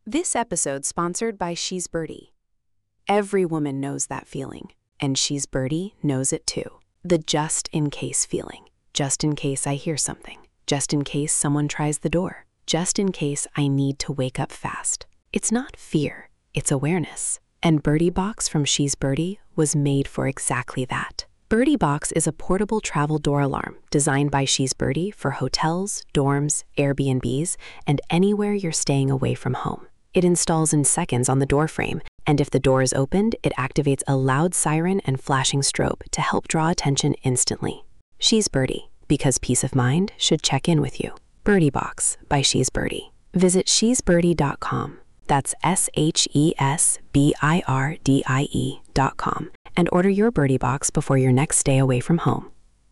This episode sponsored by She's Birdie. Every woman knows that feeling, and She's Birdie knows it too. The just-in-case feeling. Just in case I hear something. Just in case someone tries the door. Just in case I need to wake up fast. It's not fear, it's awareness. And Birdie Box from She's Birdie was made for exactly that. Birdie Box is a portable travel door alarm designed by She's Birdie for hotels, dorms, Airbnbs, and anywhere you're staying away from home. It installs in seconds on the door frame, and if the door is opened, it activates a loud siren and flashing strobe to help draw attention instantly. She's Birdie, because peace of mind should check in with you. Birdie Box by She's Birdie. Visit shesbirdie.com. That's SHESBIRDIE.com. And order your Birdie Box before your next stay away from home.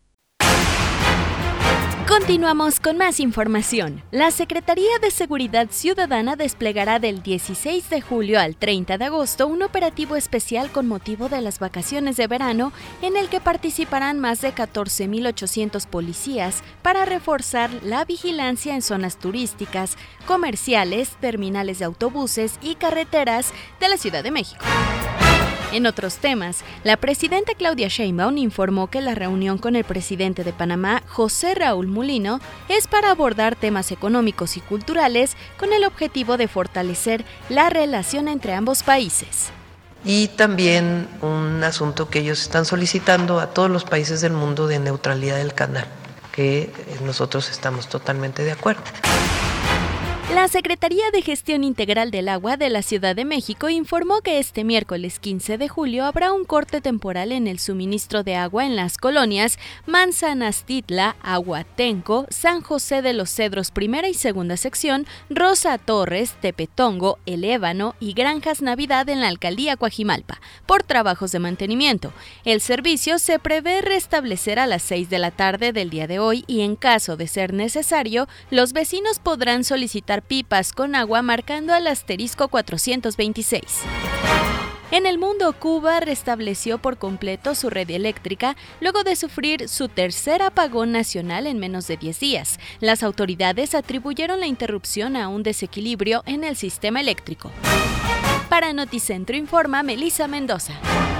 Continuamos con más información. La Secretaría de Seguridad Ciudadana desplegará del 16 de julio al 30 de agosto un operativo especial con motivo de las vacaciones de verano en el que participarán más de 14,800 policías para reforzar la vigilancia en zonas turísticas, comerciales, terminales de autobuses y carreteras de la Ciudad de México. En otros temas, la presidenta Claudia Sheinbaum informó que la reunión con el presidente de Panamá, José Raúl Mulino, es para abordar temas económicos y culturales con el objetivo de fortalecer la relación entre ambos países. Y también un asunto que ellos están solicitando a todos los países del mundo de neutralidad del canal, que nosotros estamos totalmente de acuerdo. La Secretaría de Gestión Integral del Agua de la Ciudad de México informó que este miércoles 15 de julio habrá un corte temporal en el suministro de agua en las colonias Manzanastitla, Aguatenco, San José de los Cedros Primera y Segunda Sección, Rosa Torres, Tepetongo, El Ébano y Granjas Navidad en la Alcaldía Coajimalpa, por trabajos de mantenimiento. El servicio se prevé restablecer a las 6 de la tarde del día de hoy y en caso de ser necesario, los vecinos podrán solicitar pipas con agua marcando al asterisco 426. En el mundo, Cuba restableció por completo su red eléctrica luego de sufrir su tercer apagón nacional en menos de 10 días. Las autoridades atribuyeron la interrupción a un desequilibrio en el sistema eléctrico. Para Noticentro informa Melissa Mendoza.